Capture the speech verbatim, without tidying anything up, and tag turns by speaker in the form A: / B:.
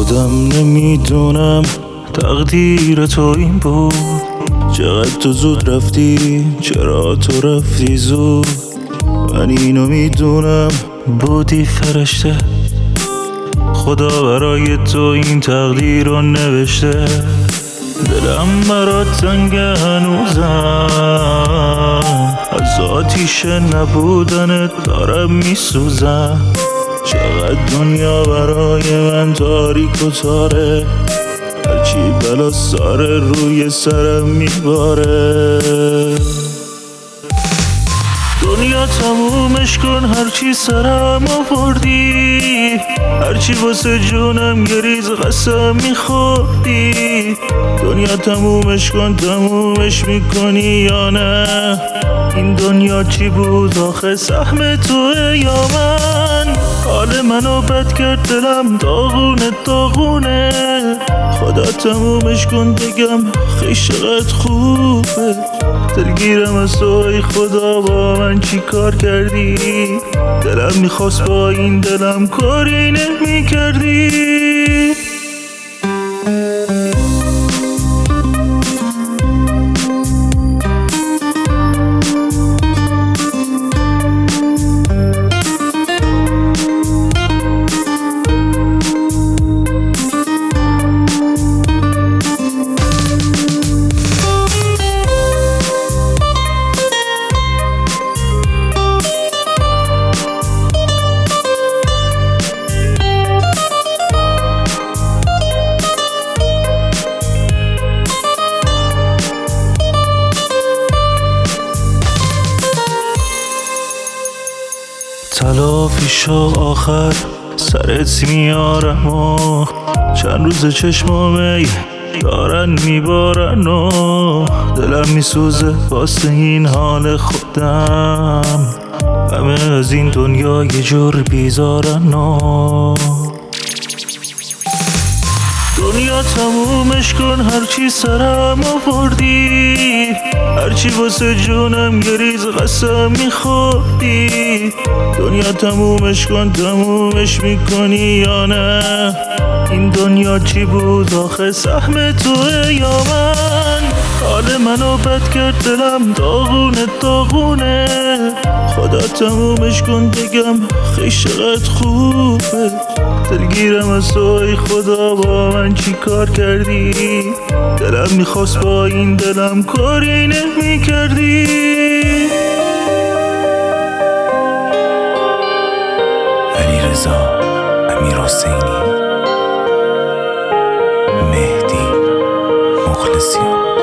A: خودم نمیدونم تقدیر تو این بود. چقدر تو زود رفتی، چرا تو رفتی زود. من اینو میدونم بودی فرشته، خدا برای تو این تقدیر رو نوشته. دلم برات تنگ هنوزم، از آتیش نبودنت دارم میسوزم. چقدر دنیا برای من تاریک و تاره، هرچی بلا ساره روی سرم میباره. دنیا تمومش کن هرچی سرم آوردی، هرچی واسه جونم یه ریز قسم میخوردی. دنیا تمومش کن، تمومش میکنی یا نه؟ این دنیا چی بود آخه سهم توه یا من؟ حال منو بد کرد، دلم داغونه داغونه. خدا تمومش کن بگم خیلی چقدر خوبه. دلگیرم از تو ای خدا، با من چی کار کردی؟ دلم میخواست با این دلم کاری نمی کردی. تلافیشو آخر سرت میارم و چند روز چشمامی دارن میبارن و دلم میسوزه واسه این حال خودم. همه از این دنیا یه جور بیزارن و دنیا تمومش کن هرچی سرم آوردی، هرچی واسه جونم یه ریز قسم میخوردی. دنیا تمومش کن، تمومش میکنی یا نه؟ این دنیا چی بود آخه سهم توه یا من؟ حال منو بد کرد، دلم داغونه داغونه. خدا تمومش کن بگم خیلی چقدر خوبه. دلگیرم از تو ای خدا، با من چی کار کردی؟ دلم میخواست با این دلم کاری نمی کردی.
B: علیرضا امیرحسینی، مهدی مخلصیان.